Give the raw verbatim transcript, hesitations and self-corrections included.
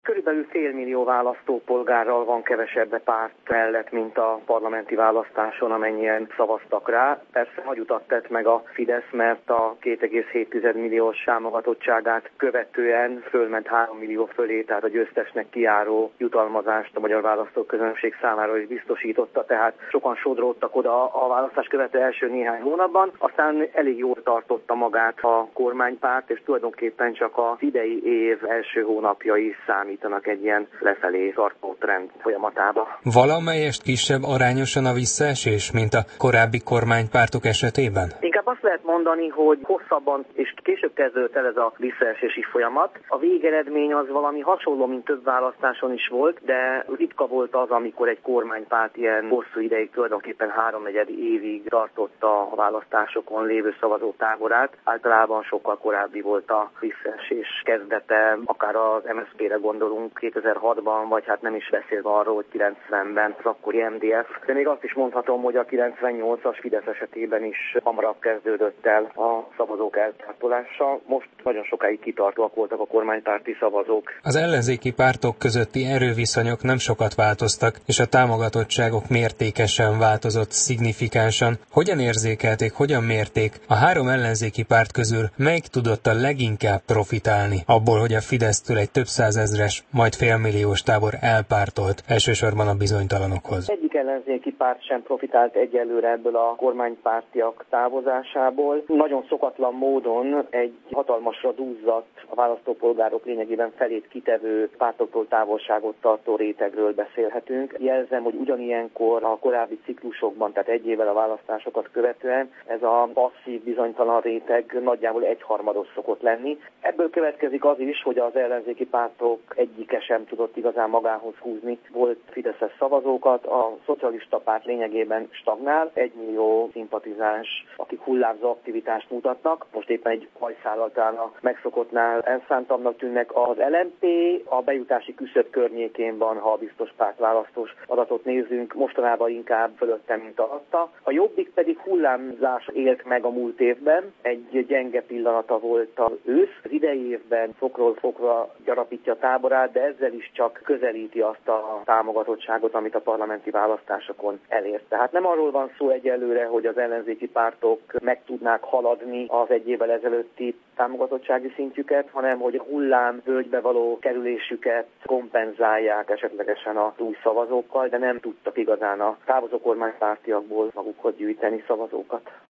Körülbelül félmillió választópolgárral van kevesebb a párt mellett, mint a parlamenti választáson, amennyien szavaztak rá. Persze nagy utat tett meg a Fidesz, mert a két egész hét milliós támogatottságát követően fölment három millió fölé, tehát a győztesnek kijáró jutalmazást a magyar választóközönség számára is biztosította, tehát sokan sodródtak oda a választás követő első néhány hónapban. Aztán elég jól tartotta magát a kormánypárt, és tulajdonképpen csak az idei év első hónapjai számítanak egy ilyen lefelé tartó trend folyamatába. Valamelyest kisebb arányosan a visszaesés, mint a korábbi kormánypártok esetében? Inkább azt lehet mondani, hogy hosszabban és később kezdődött el ez a visszaesési folyamat. A végeredmény az valami hasonló, mint több választáson is volt, de ritka volt az, amikor egy kormánypárt ilyen hosszú ideig, tulajdonképpen háromnegyed évig tartotta a választásokon lévő szavazótáborát. Általában sokkal korábbi volt a visszaesés kezdete, akár az em es zé pére gondolunk kétezer-hatban, vagy hát nem is beszélve arról, hogy kilencvenben az akkori em dé ef. De még azt is mondhatom, hogy a kilencvennyolcas Fidesz esetében is hamarabb kezdődött el a szavazók elpártolása. Most nagyon sokáig kitartóak voltak a kormánypárti szavazók. Az ellenzéki pártok közötti erőviszonyok nem sokat változtak, és a támogatottságok mértékesen változott szignifikánsan. Hogyan érzékelték, hogyan mérték? A három ellenzéki párt közül melyik tudott a leginkább profitálni abból, hogy a Fidesztől egy több százezres, majd félmilliós tábor elpártolt, elsősorban a bizonytalanokhoz? Egyik ellenzéki párt sem profitált egyelőre ebből a kormánypártiak távozásából. Nagyon szokatlan módon egy hatalmasra duzzadt, a választópolgárok lényegében felét kitevő pártoktól távolságot tartó rétegről beszélhetünk. Jelzem, hogy ugyanilyenkor a korábbi ciklusokban, tehát egy évvel a választásokat követően ez a passzív, bizonytalan réteg nagyjából egyharmados szokott lenni. Ebből következik az is, hogy az ellenzéki pártok egyike sem tudott igazán magához húzni volt fideszes szavazókat. A szocialista párt lényegében stagnál, egymillió szimpatizáns, akik hullámzó aktivitást mutatnak. Most éppen egy hajszállal talán a megszokottnál elszántabbnak tűnnek. Az el em pé a bejutási küszöb környékén van, ha a biztos pártválasztós adatot nézzünk, mostanában inkább fölötte, mint alatta. A Jobbik pedig hullámzás élt meg a múlt évben, egy gyenge pillanata volt az ősz. Az idei évben fokról fokra gyarapítja a táborát, de ezzel is csak közelíti azt a támogatottságot, amit a parlamenti választásokon elért. Tehát nem arról van szó egyelőre, hogy az ellenzéki pártok meg tudnák haladni az egy évvel ezelőtti támogatottsági szintjüket, hanem hogy a hullám völgybe való kerülésüket kompenzálják esetlegesen a új szavazókkal, de nem tudtak igazán a távozó kormánypártiakból magukhoz gyűjteni szavazókat.